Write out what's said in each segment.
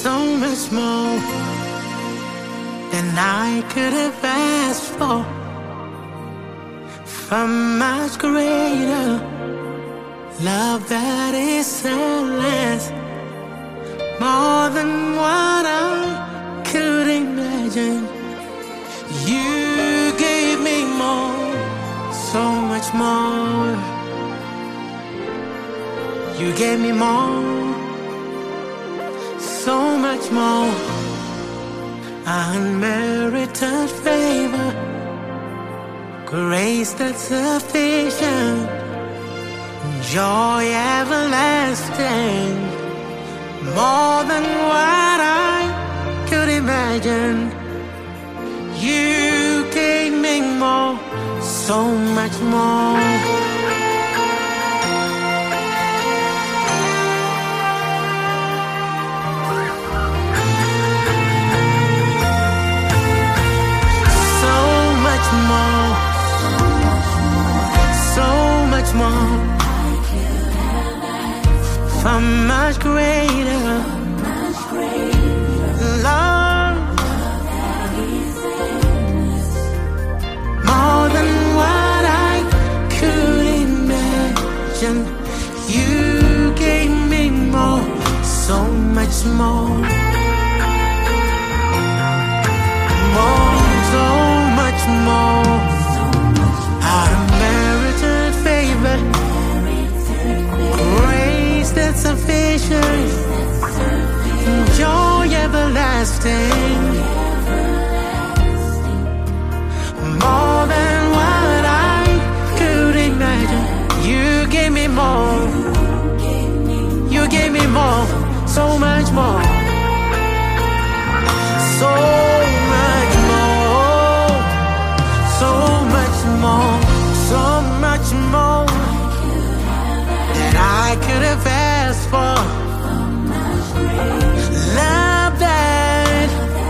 so much more than I could have asked for. From much greater love that is endless, more than what I could imagine. You gave me more, so much more. You gave me more, so much more. Unmerited favor, grace that's sufficient, joy everlasting, more than what I could imagine. You gave me more, so much more. More, so much more, from much greater love, more than what I could imagine. You gave me more, so much more, more, so much more. Out of merited favor, grace that's sufficient, joy everlasting, more than what I could imagine. You gave me more, you gave me more, so much more, so much more, so much more, so much more than I could have asked for. Love that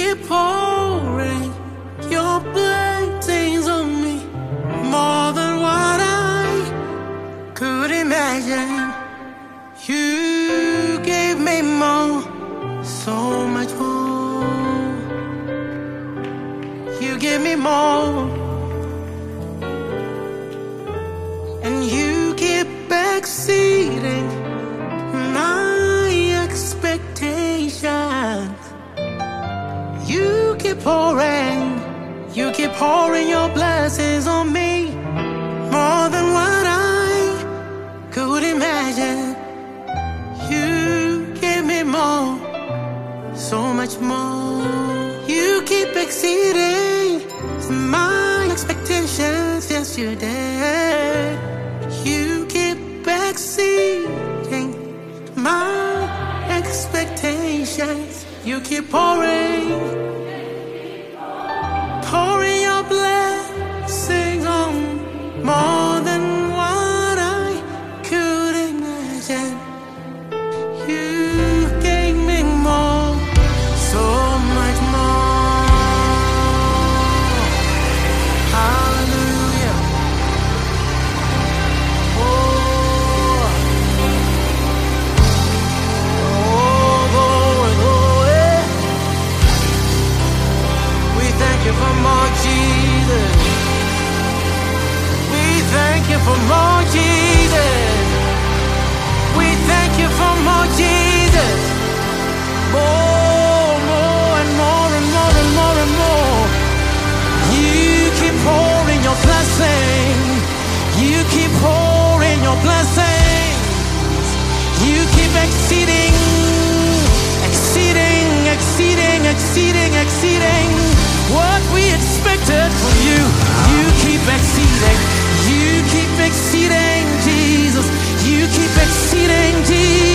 keep pouring your blessings on me, more than what I could imagine. You gave me more, so much more. You gave me more, and you keep exceeding my expectations. You keep pouring your blessings on me, more than what I could imagine. You gave me more, so much more. You keep exceeding my expectations. Yes, you did. You keep exceeding my expectations. You keep pouring your blessings on more than what I could imagine. You gave me more, so much more. Hallelujah. Oh, glory, glory. We thank you for more, Jesus. We thank you for more, Jesus. We thank you for more, Jesus. More, more, and more, and more, and more, and more. You keep pouring your blessing. You keep pouring your blessing. You keep exceeding, exceeding, exceeding, exceeding, exceeding what we expected from you. You keep exceeding. You keep exceeding, Jesus. You keep exceeding, Jesus.